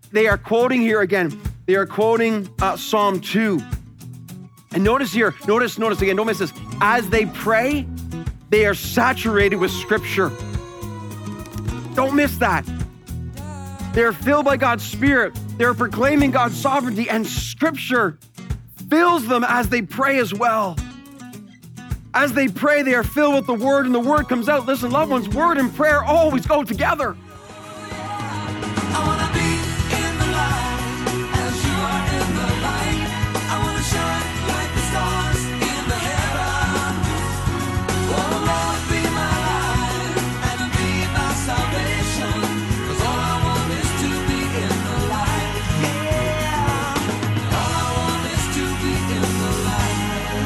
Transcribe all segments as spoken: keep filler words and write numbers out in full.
they are quoting here again, they are quoting uh, Psalm two. And notice here, notice, notice again, don't miss this. As they pray, they are saturated with scripture. Don't miss that. They're filled by God's Spirit. They're proclaiming God's sovereignty, and scripture fills them as they pray as well. As they pray, they are filled with the word, and the word comes out. Listen, loved ones, word and prayer always go together. I wanna be in the light as you are in the light. I wanna shine like the stars in the heavens. Oh Lord, be my light and be my salvation. 'Cause all I want is to be in the light. Yeah. All I want is to be in the light.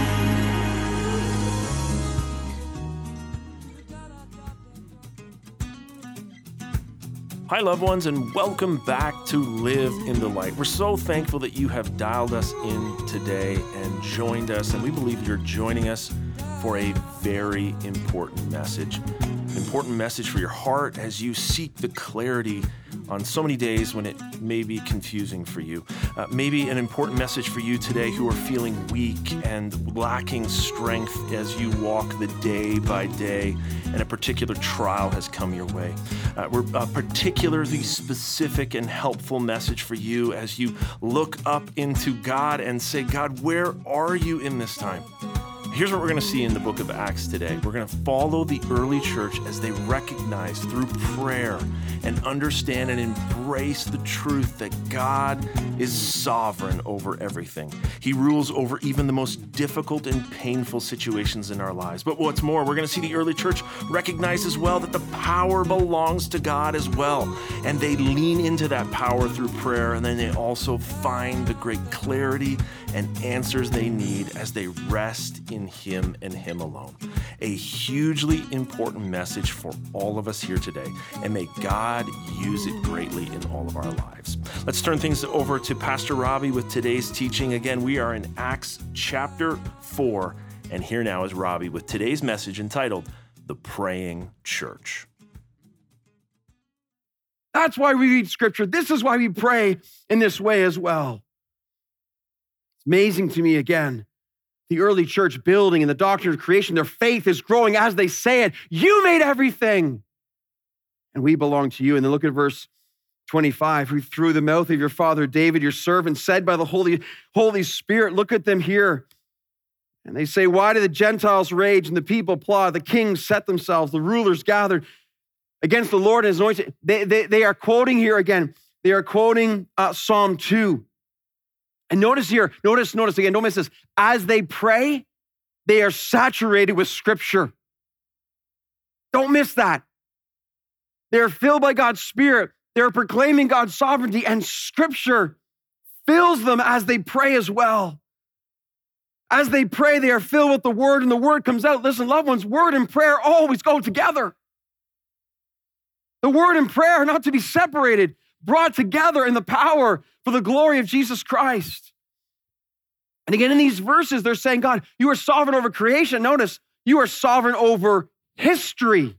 Hi, loved ones, and welcome back to Live in the Light. We're so thankful that you have dialed us in today and joined us, and we believe you're joining us for a very important message. An important message for your heart as you seek the clarity on so many days when it may be confusing for you. Uh, maybe an important message for you today who are feeling weak and lacking strength as you walk the day by day and a particular trial has come your way. Uh, we're a particularly specific and helpful message for you as you look up into God and say, God, where are you in this time? Here's what we're going to see in the book of Acts today. We're going to follow the early church as they recognize through prayer and understand and embrace the truth that God is sovereign over everything. He rules over even the most difficult and painful situations in our lives. But what's more, we're going to see the early church recognize as well that the power belongs to God as well. And they lean into that power through prayer, and then they also find the great clarity and answers they need as they rest in Him and Him alone. A hugely important message for all of us here today, and may God use it greatly in all of our lives. Let's turn things over to Pastor Robbie with today's teaching. Again, we are in Acts chapter four, and here now is Robbie with today's message entitled, The Praying Church. That's why we read scripture. This is why we pray in this way as well. It's amazing to me again. The early church building and the doctrine of creation, their faith is growing as they say it. You made everything, and we belong to you. And then look at verse twenty-five, who through the mouth of your father David, your servant, said by the Holy, Holy Spirit, look at them here. And they say, why do the Gentiles rage and the people plot? The kings set themselves, the rulers gathered against the Lord and his anointed. They, they, they are quoting here again. They are quoting uh, Psalm two. And notice here, notice, notice again, don't miss this. As they pray, they are saturated with scripture. Don't miss that. They're filled by God's Spirit. They're proclaiming God's sovereignty, and scripture fills them as they pray as well. As they pray, they are filled with the word, and the word comes out. Listen, loved ones, word and prayer always go together. The word and prayer are not to be separated, brought together in the power for the glory of Jesus Christ. And again, in these verses, they're saying, God, you are sovereign over creation. Notice, you are sovereign over history.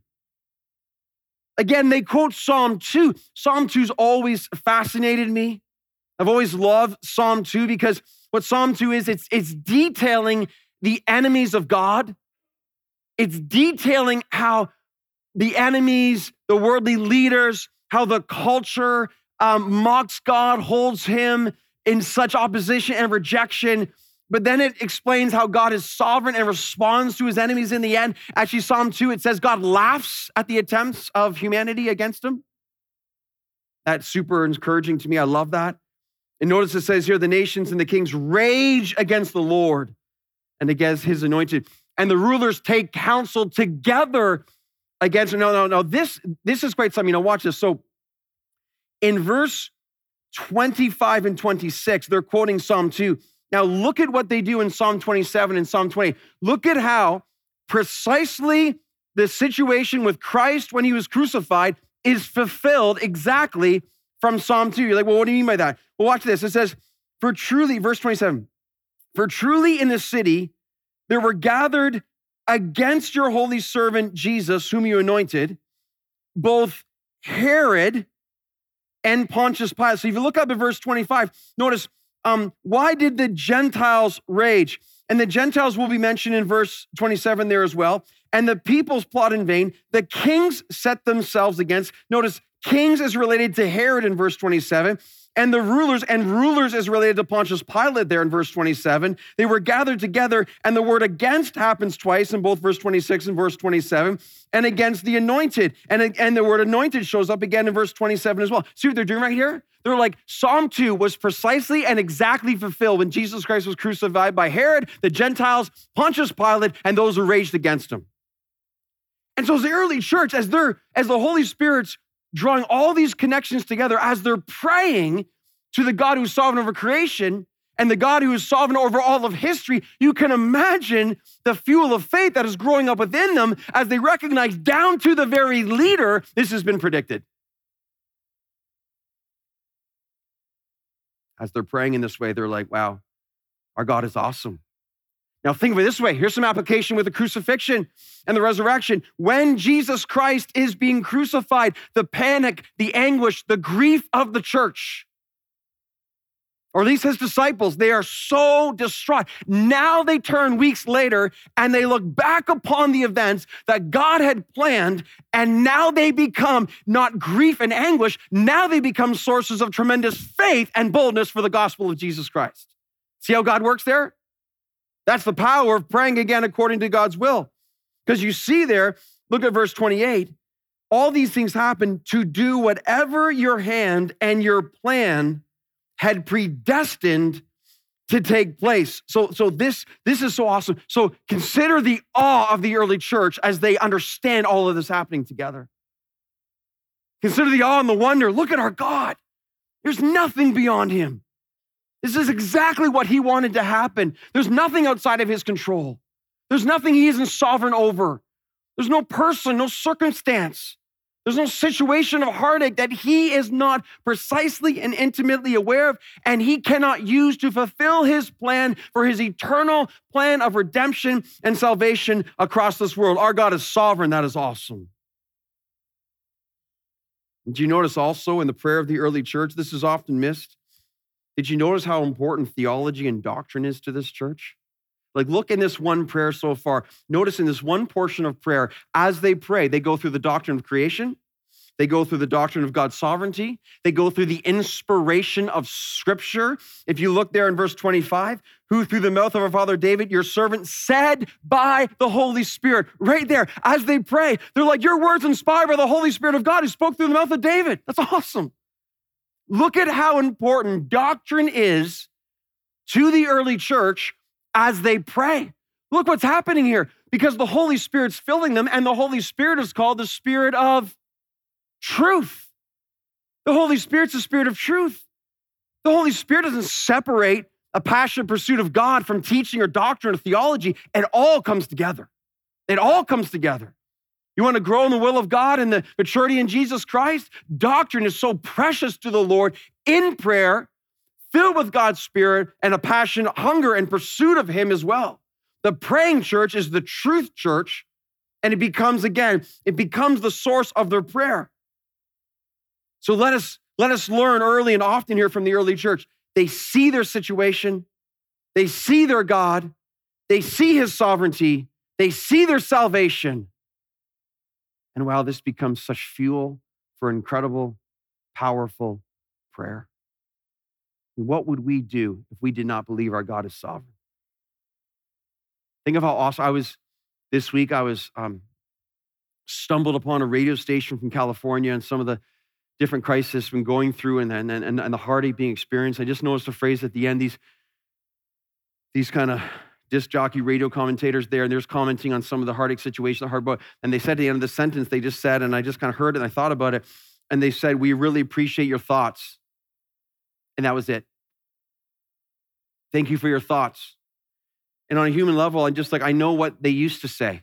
Again, they quote Psalm two. Psalm two's always fascinated me. I've always loved Psalm two because what Psalm two is, it's, it's detailing the enemies of God. It's detailing how the enemies, the worldly leaders, how the culture um, mocks God, holds him in such opposition and rejection. But then it explains how God is sovereign and responds to his enemies in the end. Actually, Psalm two, it says God laughs at the attempts of humanity against him. That's super encouraging to me. I love that. And notice it says here, the nations and the kings rage against the Lord and against his anointed. And the rulers take counsel together against him. No, no, no. This, this is great something. You know, watch this. So in verse twenty-five and twenty-six, they're quoting Psalm two. Now look at what they do in Psalm twenty-seven and Psalm twenty. Look at how precisely the situation with Christ when he was crucified is fulfilled exactly from Psalm two. You're like, well, what do you mean by that? Well, watch this. It says, for truly, verse twenty-seven, for truly in the city there were gathered against your holy servant Jesus, whom you anointed, both Herod and Pontius Pilate. So if you look up at verse twenty-five, notice, um, why did the Gentiles rage? And the Gentiles will be mentioned in verse twenty-seven there as well. And the peoples plot in vain. The kings set themselves against. Notice, kings is related to Herod in verse twenty-seven. And the rulers, and rulers is related to Pontius Pilate there in verse twenty-seven. They were gathered together, and the word against happens twice in both verse twenty-six and verse twenty-seven, and against the anointed. And, and the word anointed shows up again in verse twenty-seven as well. See what they're doing right here? They're like, Psalm two was precisely and exactly fulfilled when Jesus Christ was crucified by Herod, the Gentiles, Pontius Pilate, and those who raged against him. And so as the early church, as they're, as the Holy Spirit's drawing all these connections together, as they're praying to the God who's sovereign over creation and the God who is sovereign over all of history, you can imagine the fuel of faith that is growing up within them as they recognize down to the very leader, this has been predicted. As they're praying in this way, they're like, wow, our God is awesome. Now think of it this way. Here's some application with the crucifixion and the resurrection. When Jesus Christ is being crucified, the panic, the anguish, the grief of the church, or at least his disciples, they are so distraught. Now they turn weeks later and they look back upon the events that God had planned, and now they become not grief and anguish, now they become sources of tremendous faith and boldness for the gospel of Jesus Christ. See how God works there? That's the power of praying again according to God's will. Because you see there, look at verse twenty-eight, all these things happen to do whatever your hand and your plan had predestined to take place. So, so this, this is so awesome. So consider the awe of the early church as they understand all of this happening together. Consider the awe and the wonder. Look at our God. There's nothing beyond him. This is exactly what he wanted to happen. There's nothing outside of his control. There's nothing he isn't sovereign over. There's no person, no circumstance. There's no situation of heartache that he is not precisely and intimately aware of, and he cannot use to fulfill his plan for his eternal plan of redemption and salvation across this world. Our God is sovereign. That is awesome. Did you notice also in the prayer of the early church, this is often missed? Did you notice how important theology and doctrine is to this church? Like, look in this one prayer so far. Notice in this one portion of prayer, as they pray, they go through the doctrine of creation. They go through the doctrine of God's sovereignty. They go through the inspiration of Scripture. If you look there in verse twenty-five, who through the mouth of our father David, your servant, said by the Holy Spirit. Right there, as they pray, they're like, your words inspired by the Holy Spirit of God who spoke through the mouth of David. That's awesome. Look at how important doctrine is to the early church as they pray. Look what's happening here, because the Holy Spirit's filling them, and the Holy Spirit is called the Spirit of truth. The Holy Spirit's the Spirit of truth. The Holy Spirit doesn't separate a passionate pursuit of God from teaching or doctrine or theology. It all comes together. It all comes together. You want to grow in the will of God and the maturity in Jesus Christ? Doctrine is so precious to the Lord in prayer, filled with God's Spirit and a passion, hunger, and pursuit of him as well. The praying church is the truth church, and it becomes, again, it becomes the source of their prayer. So let us, let us learn early and often here from the early church. They see their situation. They see their God. They see his sovereignty. They see their salvation. And wow, this becomes such fuel for incredible, powerful prayer. What would we do if we did not believe our God is sovereign? Think of how awesome I was this week. I was um, stumbled upon a radio station from California and some of the different crises been going through and, and, and, and the heartache being experienced. I just noticed a phrase at the end, these, these kind of disc jockey radio commentators there, and they're commenting on some of the heartache situation, the hard boy. And they said at the end of the sentence, they just said, and I just kind of heard it and I thought about it, and they said, we really appreciate your thoughts. And that was it. Thank you for your thoughts. And on a human level, I'm just like, I know what they used to say.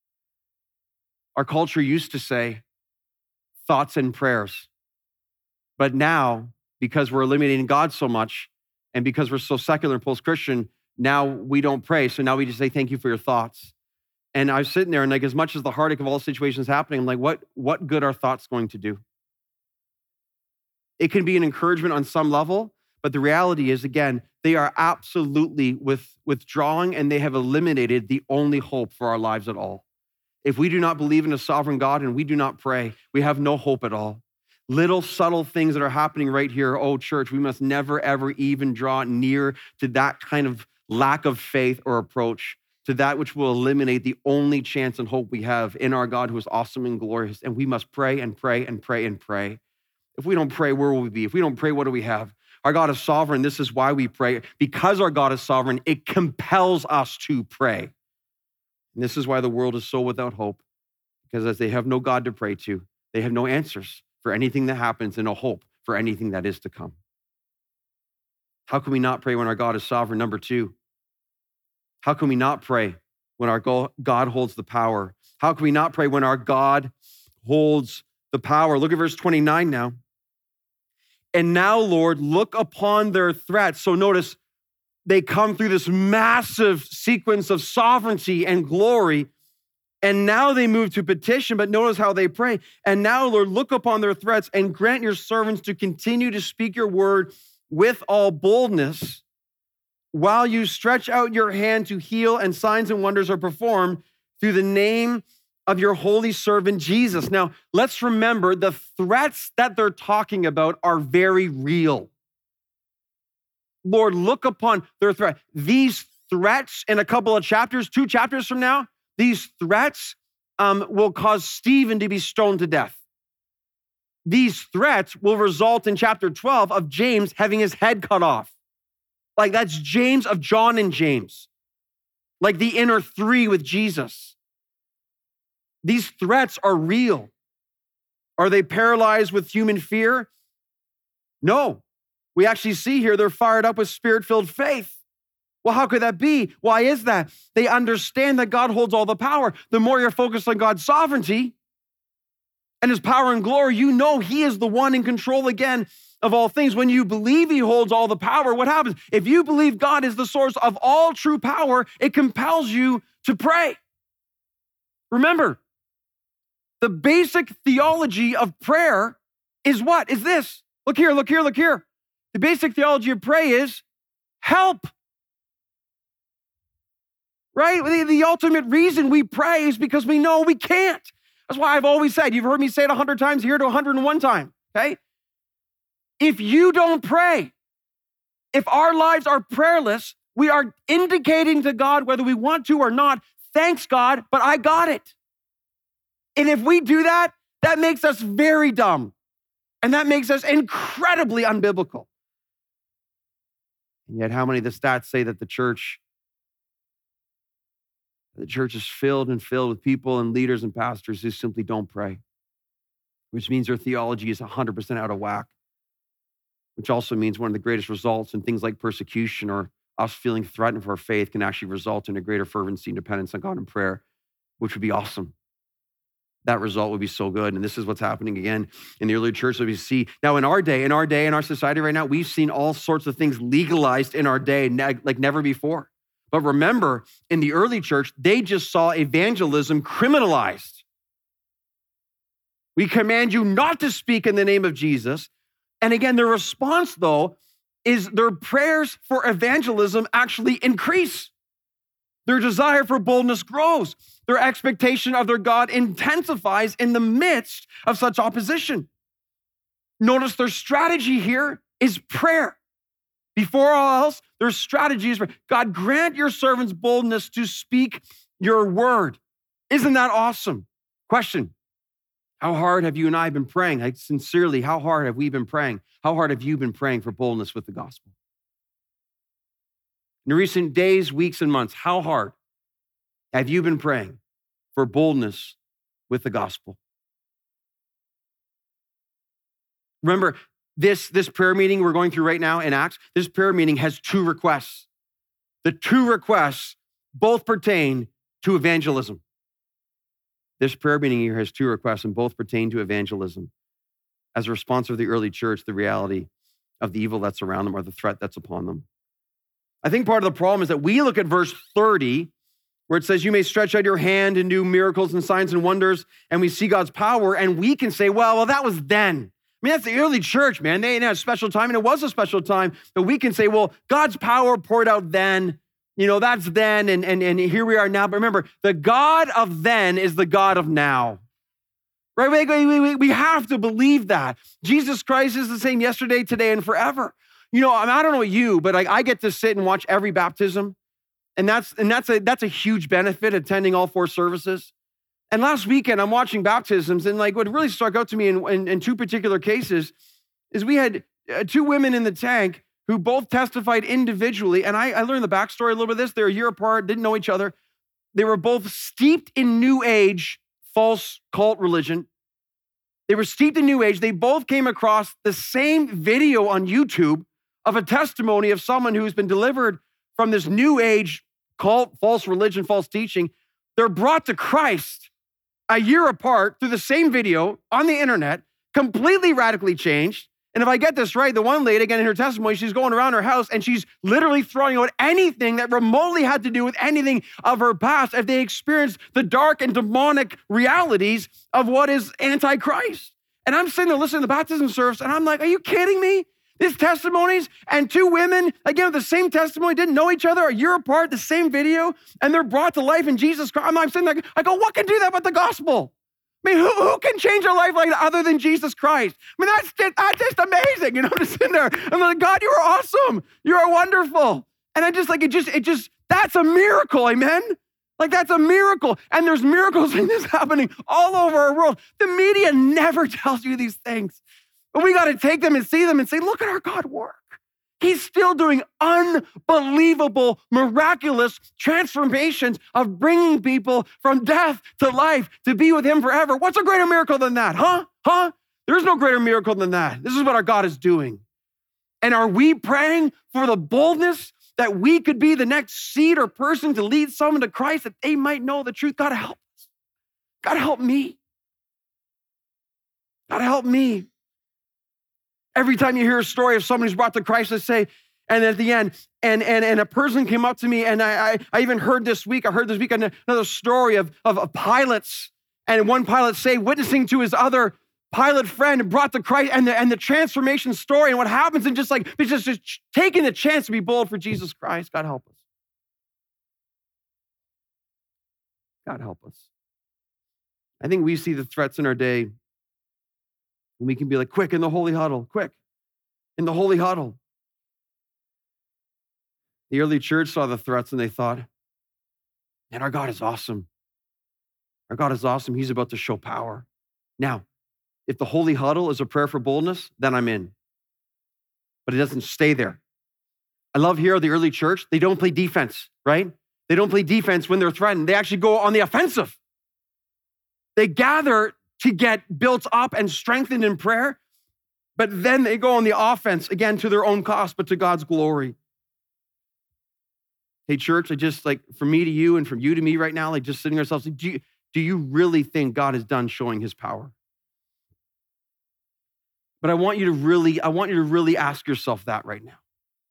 Our culture used to say thoughts and prayers. But now, because we're eliminating God so much, and because we're so secular and post-Christian, now we don't pray. So now we just say, thank you for your thoughts. And I was sitting there and like, as much as the heartache of all situations happening, I'm like, what, what good are thoughts going to do? It can be an encouragement on some level, but the reality is, again, they are absolutely with, withdrawing and they have eliminated the only hope for our lives at all. If we do not believe in a sovereign God and we do not pray, we have no hope at all. Little subtle things that are happening right here, oh church, we must never, ever even draw near to that kind of lack of faith or approach, to that which will eliminate the only chance and hope we have in our God who is awesome and glorious. And we must pray and pray and pray and pray. If we don't pray, where will we be? If we don't pray, what do we have? Our God is sovereign. This is why we pray. Because our God is sovereign, it compels us to pray. And this is why the world is so without hope, because as they have no God to pray to, they have no answers for anything that happens and no hope for anything that is to come. How can we not pray when our God is sovereign? Number two, how can we not pray when our God holds the power? How can we not pray when our God holds the power? Look at verse twenty-nine now. And now, Lord, look upon their threats. So notice, they come through this massive sequence of sovereignty and glory, and now they move to petition, but notice how they pray. And now, Lord, look upon their threats and grant your servants to continue to speak your word with all boldness while you stretch out your hand to heal and signs and wonders are performed through the name of your holy servant Jesus. Now, let's remember the threats that they're talking about are very real. Lord, look upon their threat. These threats in a couple of chapters, two chapters from now, these threats um, will cause Stephen to be stoned to death. These threats will result in chapter twelve of James having his head cut off. Like that's James of John and James. Like the inner three with Jesus. These threats are real. Are they paralyzed with human fear? No. We actually see here they're fired up with spirit-filled faith. Well, how could that be? Why is that? They understand that God holds all the power. The more you're focused on God's sovereignty and his power and glory, you know he is the one in control again of all things. When you believe he holds all the power, what happens? If you believe God is the source of all true power, it compels you to pray. Remember, the basic theology of prayer is what? Is this. Look here, look here, look here. The basic theology of prayer is help. Right? The, the ultimate reason we pray is because we know we can't. That's why I've always said, you've heard me say it a hundred times, here to a hundred and one time, okay? If you don't pray, if our lives are prayerless, we are indicating to God, whether we want to or not, thanks God, but I got it. And if we do that, that makes us very dumb. And that makes us incredibly unbiblical. And yet, how many of the stats say that the church, the church is filled and filled with people and leaders and pastors who simply don't pray, which means their theology is one hundred percent out of whack, which also means one of the greatest results in things like persecution or us feeling threatened for our faith can actually result in a greater fervency and dependence on God in prayer, which would be awesome. That result would be so good. And this is what's happening again in the early church that we see. Now, in our day, in our day, in our society right now, we've seen all sorts of things legalized in our day like never before. But remember, in the early church, they just saw evangelism criminalized. We command you not to speak in the name of Jesus. And again, their response, though, is their prayers for evangelism actually increase. Their desire for boldness grows. Their expectation of their God intensifies in the midst of such opposition. Notice their strategy here is prayer. Before all else, their strategy is, God, grant your servants boldness to speak your word. Isn't that awesome? Question, how hard have you and I been praying? Like, sincerely, how hard have we been praying? How hard have you been praying for boldness with the gospel? In recent days, weeks, and months, how hard have you been praying for boldness with the gospel? Remember, this, this prayer meeting we're going through right now in Acts, this prayer meeting has two requests. The two requests both pertain to evangelism. This prayer meeting here has two requests and both pertain to evangelism. As a response of the early church, the reality of the evil that's around them or the threat that's upon them. I think part of the problem is that we look at verse thirty, where it says, you may stretch out your hand and do miracles and signs and wonders, and we see God's power, and we can say, well, well, that was then. mean, that's the early church, man. They didn't have a special time, and it was a special time that we can say, well, God's power poured out then. You know, that's then, and, and, and here we are now. But remember, the God of then is the God of now. Right? We, we, we, we have to believe that. Jesus Christ is the same yesterday, today, and forever. You know, I, mean, I don't know about you, but I, I get to sit and watch every baptism. And that's and that's a that's a huge benefit, attending all four services. And last weekend, I'm watching baptisms, and like what really struck out to me in, in, in two particular cases is we had uh, two women in the tank who both testified individually. And I, I learned the backstory a little bit of this. They're a year apart, didn't know each other. They were both steeped in New Age, false cult religion. They were steeped in New Age. They both came across the same video on YouTube of a testimony of someone who's been delivered from this New Age cult, false religion, false teaching. They're brought to Christ a year apart through the same video on the internet, completely radically changed. And if I get this right, the one lady, again, in her testimony, she's going around her house and she's literally throwing out anything that remotely had to do with anything of her past if they experienced the dark and demonic realities of what is Antichrist. And I'm sitting there listening to the baptism service, and I'm like, are you kidding me? These testimonies, and two women, again, with the same testimony, didn't know each other a year apart, the same video, and they're brought to life in Jesus Christ. I'm, I'm sitting there, I go, what can do that but the gospel? I mean, who, who can change our life like that other than Jesus Christ? I mean, that's just, that's just amazing. You know, I'm just sitting there. I'm like, God, you are awesome. You are wonderful. And I just like, it just, it just, that's a miracle, amen? Like, that's a miracle. And there's miracles like this happening all over our world. The media never tells you these things. But we got to take them and see them and say, look at our God work. He's still doing unbelievable, miraculous transformations of bringing people from death to life to be with him forever. What's a greater miracle than that? Huh? Huh? There's no greater miracle than that. This is what our God is doing. And are we praying for the boldness that we could be the next seed or person to lead someone to Christ, that they might know the truth? God help us. God help me. God help me. Every time you hear a story of someone who's brought to Christ, let's say, and at the end, and and and a person came up to me, and I I, I even heard this week, I heard this week another story of, of, of pilots, and one pilot say, witnessing to his other pilot friend, brought to Christ, and the, and the transformation story, and what happens, and just like, it's just, just taking the chance to be bold for Jesus Christ. God help us. God help us. I think we see the threats in our day. And we can be like, quick, in the holy huddle, quick, in the holy huddle. The early church saw the threats and they thought, man, our God is awesome. Our God is awesome. He's about to show power. Now, if the holy huddle is a prayer for boldness, then I'm in. But it doesn't stay there. I love here the early church, they don't play defense, right? They don't play defense when they're threatened. They actually go on the offensive. They gather to get built up and strengthened in prayer, but then they go on the offense, again, to their own cost, but to God's glory. Hey, church, I just, like, from me to you and from you to me right now, like, just sitting ourselves, do you, do you really think God is done showing his power? But I want you to really, I want you to really ask yourself that right now.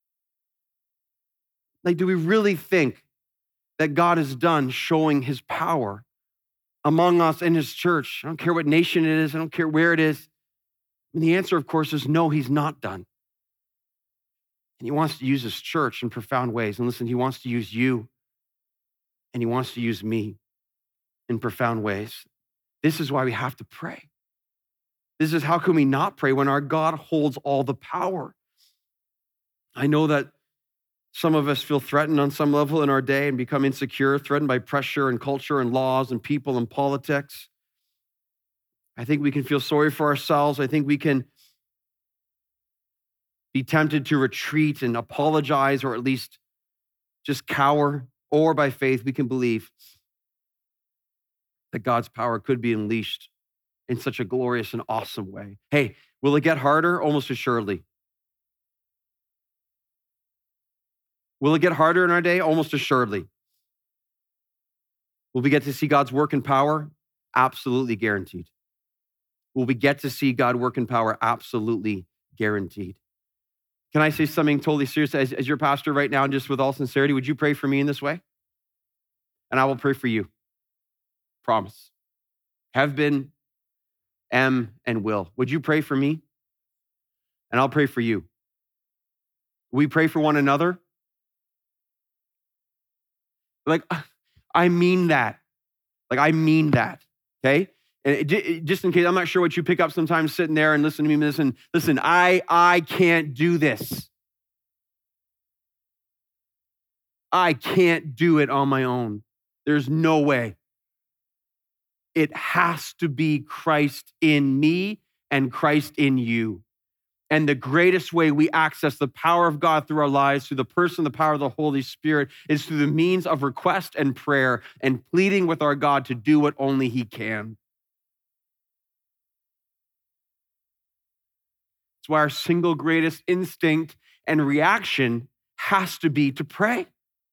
Like, do we really think that God is done showing his power among us in his church? I don't care what nation it is. I don't care where it is. And the answer, of course, is no, he's not done. And he wants to use his church in profound ways. And listen, he wants to use you, and he wants to use me in profound ways. This is why we have to pray. This is how can we not pray when our God holds all the power? I know that some of us feel threatened on some level in our day and become insecure, threatened by pressure and culture and laws and people and politics. I think we can feel sorry for ourselves. I think we can be tempted to retreat and apologize, or at least just cower. Or by faith, we can believe that God's power could be unleashed in such a glorious and awesome way. Hey, will it get harder? Almost assuredly. Will it get harder in our day? Almost assuredly. Will we get to see God's work and power? Absolutely guaranteed. Will we get to see God work in power? Absolutely guaranteed. Can I say something totally serious as, as your pastor right now, and just with all sincerity, would you pray for me in this way? And I will pray for you. Promise. Have been, am, and will. Would you pray for me and I'll pray for you. We pray for one another. Like, I mean that. Like, I mean that, okay? And it, it, just in case, I'm not sure what you pick up sometimes sitting there and listen to me. Listen, listen, I, I can't do this. I can't do it on my own. There's no way. It has to be Christ in me and Christ in you. And the greatest way we access the power of God through our lives, through the person, the power of the Holy Spirit, is through the means of request and prayer and pleading with our God to do what only he can. That's why our single greatest instinct and reaction has to be to pray.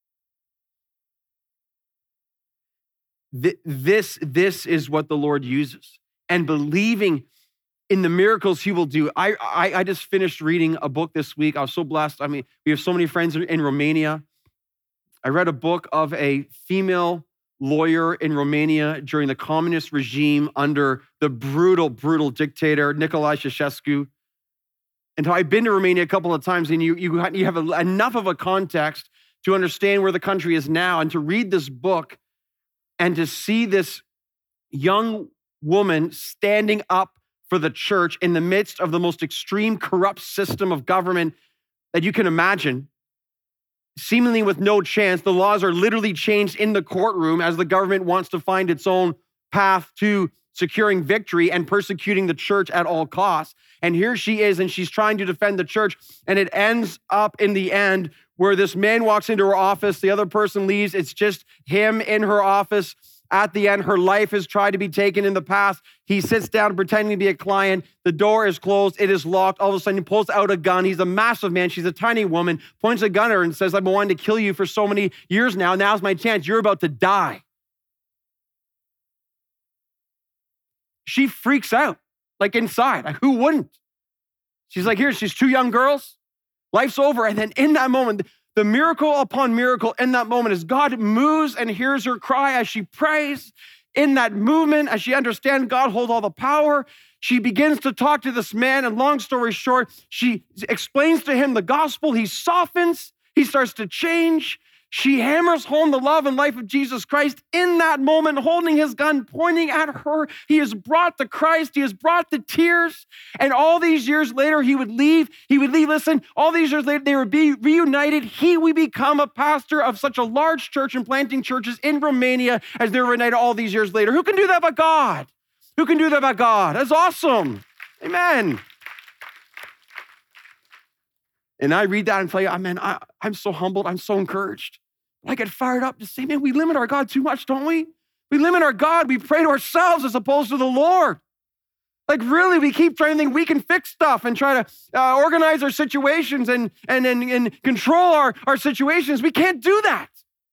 This, this is what the Lord uses. And believing in the miracles he will do. I, I, I just finished reading a book this week. I was so blessed. I mean, we have so many friends in Romania. I read a book of a female lawyer in Romania during the communist regime under the brutal, brutal dictator, Nicolae Ceausescu. And so I've been to Romania a couple of times, and you, you, you have a, enough of a context to understand where the country is now, and to read this book and to see this young woman standing up for the church in the midst of the most extreme corrupt system of government that you can imagine, seemingly with no chance. The laws are literally changed in the courtroom as the government wants to find its own path to securing victory and persecuting the church at all costs. And here she is, and she's trying to defend the church, and it ends up in the end where this man walks into her office, the other person leaves, it's just him in her office. At the end, her life has tried to be taken in the past. He sits down pretending to be a client. The door is closed. It is locked. All of a sudden, he pulls out a gun. He's a massive man. She's a tiny woman, points a gun at her and says, I've been wanting to kill you for so many years now. Now's my chance. You're about to die. She freaks out, like inside. Like, who wouldn't? She's like, here, she's two young girls. Life's over. And then in that moment, the miracle upon miracle in that moment is God moves and hears her cry as she prays. In that movement, as she understands God holds all the power, she begins to talk to this man. And long story short, she explains to him the gospel. He softens. He starts to change. She hammers home the love and life of Jesus Christ in that moment, holding his gun, pointing at her. He is brought to Christ. He has brought the tears. And all these years later, he would leave. He would leave. Listen, all these years later, they would be reunited. He would become a pastor of such a large church and planting churches in Romania as they're reunited all these years later. Who can do that but God? Who can do that but God? That's awesome. Amen. And I read that and tell you, I mean, I, I'm so humbled. I'm so encouraged. I get fired up to say, man, we limit our God too much, don't we? We limit our God. We pray to ourselves as opposed to the Lord. Like, really, we keep trying to think we can fix stuff and try to uh, organize our situations and, and, and, and control our, our situations. We can't do that.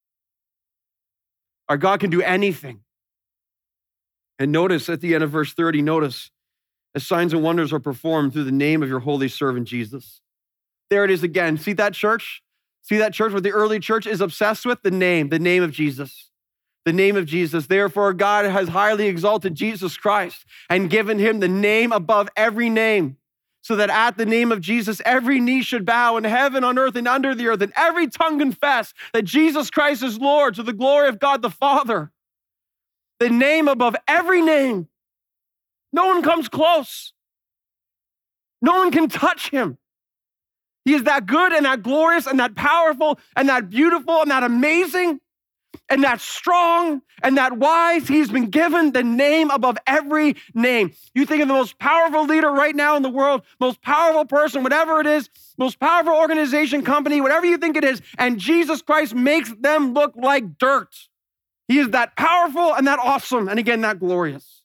Our God can do anything. And notice at the end of verse thirty, notice, as signs and wonders are performed through the name of your holy servant, Jesus. There it is again. See that church? See that church, what the early church is obsessed with? The name, the name of Jesus. The name of Jesus. Therefore, God has highly exalted Jesus Christ and given him the name above every name, so that at the name of Jesus, every knee should bow in heaven, on earth, and under the earth, and every tongue confess that Jesus Christ is Lord, to the glory of God the Father. The name above every name. No one comes close. No one can touch him. He is that good and that glorious and that powerful and that beautiful and that amazing and that strong and that wise. He's been given the name above every name. You think of the most powerful leader right now in the world, most powerful person, whatever it is, most powerful organization, company, whatever you think it is, and Jesus Christ makes them look like dirt. He is that powerful and that awesome and again, that glorious.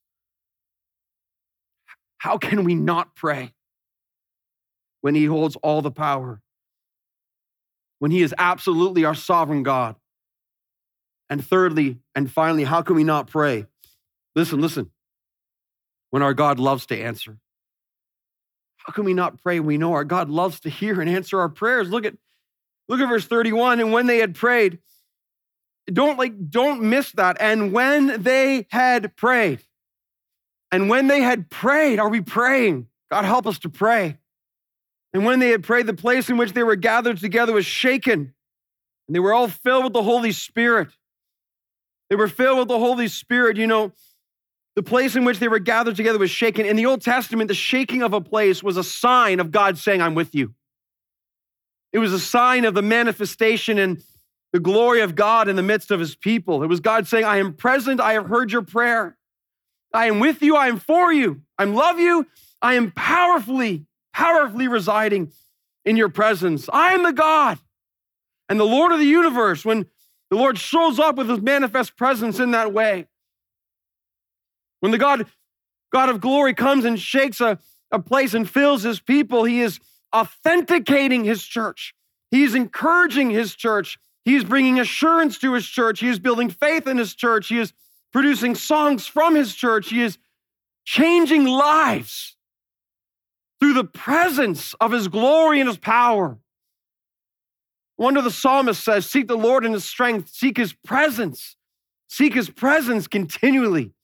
How can we not pray when he holds all the power? When he is absolutely our sovereign God? And thirdly, and finally, how can we not pray? Listen, listen. When our God loves to answer. How can we not pray? We know our God loves to hear and answer our prayers. Look at, look at verse thirty-one. And when they had prayed, don't like, don't miss that. And when they had prayed, and when they had prayed, are we praying? God help us to pray. And when they had prayed, the place in which they were gathered together was shaken, and they were all filled with the Holy Spirit. They were filled with the Holy Spirit. You know, the place in which they were gathered together was shaken. In the Old Testament, the shaking of a place was a sign of God saying, I'm with you. It was a sign of the manifestation and the glory of God in the midst of his people. It was God saying, I am present. I have heard your prayer. I am with you. I am for you. I love you. I am powerfully, powerfully residing in your presence. I am the God and the Lord of the universe. When the Lord shows up with his manifest presence in that way, when the God, God of glory comes and shakes a, a place and fills his people, he is authenticating his church. He is encouraging his church. He is bringing assurance to his church. He is building faith in his church. He is producing songs from his church. He is changing lives through the presence of his glory and his power. No wonder the psalmist says, seek the Lord in his strength, seek his presence, seek his presence continually.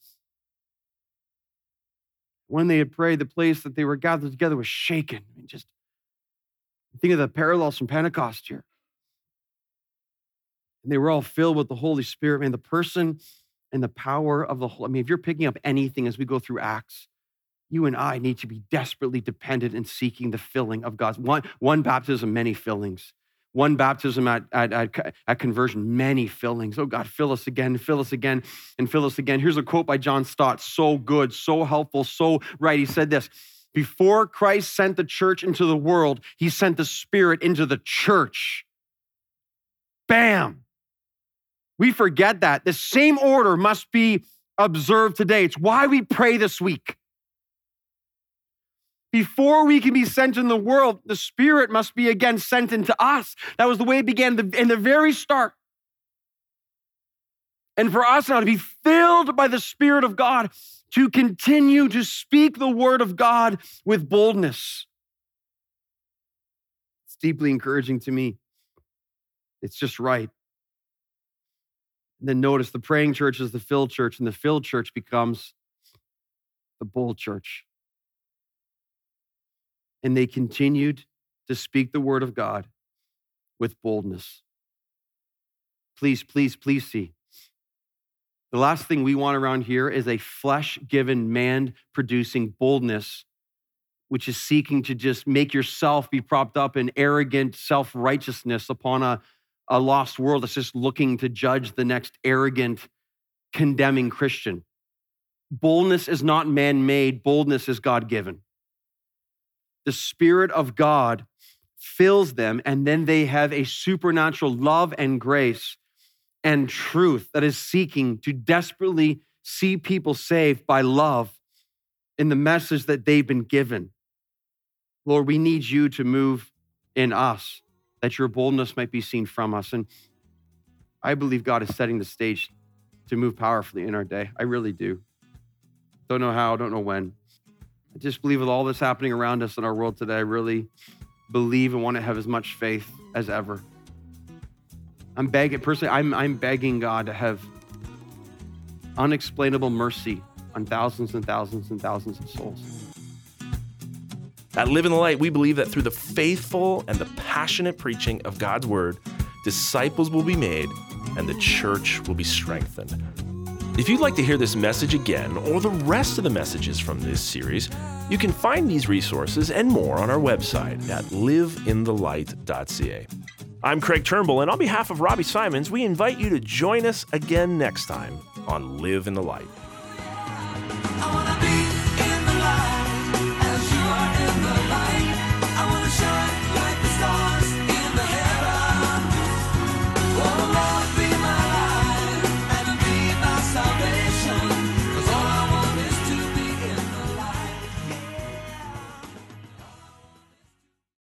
When they had prayed, the place that they were gathered together was shaken. I mean, just think of the parallels from Pentecost here. And they were all filled with the Holy Spirit. Man, the person and the power of the Holy, I mean, if you're picking up anything as we go through Acts, you and I need to be desperately dependent in seeking the filling of God's, one, one baptism, many fillings. One baptism at, at, at, at conversion, many fillings. Oh God, fill us again, fill us again, and fill us again. Here's a quote by John Stott, so good, so helpful, so right. He said this, before Christ sent the church into the world, he sent the Spirit into the church. Bam. We forget that. The same order must be observed today. It's why we pray this week. Before we can be sent in the world, the Spirit must be again sent into us. That was the way it began in the very start. And for us now to be filled by the Spirit of God, to continue to speak the word of God with boldness. It's deeply encouraging to me. It's just right. And then notice the praying church is the filled church, and the filled church becomes the bold church. And they continued to speak the word of God with boldness. Please, please, please see. The last thing we want around here is a flesh-given, man-producing boldness, which is seeking to just make yourself be propped up in arrogant self-righteousness upon a, a lost world that's just looking to judge the next arrogant, condemning Christian. Boldness is not man-made. Boldness is God-given. The Spirit of God fills them, and then they have a supernatural love and grace and truth that is seeking to desperately see people saved by love in the message that they've been given. Lord, we need you to move in us, that your boldness might be seen from us. And I believe God is setting the stage to move powerfully in our day. I really do. Don't know how, don't know when. I just believe with all that's happening around us in our world today, I really believe and want to have as much faith as ever. I'm begging, personally, I'm, I'm begging God to have unexplainable mercy on thousands and thousands and thousands of souls. At Live in the Light, we believe that through the faithful and the passionate preaching of God's word, disciples will be made and the church will be strengthened. If you'd like to hear this message again, or the rest of the messages from this series, you can find these resources and more on our website at live in the light dot c a. I'm Craig Turnbull, and on behalf of Robbie Simons, we invite you to join us again next time on Live in the Light.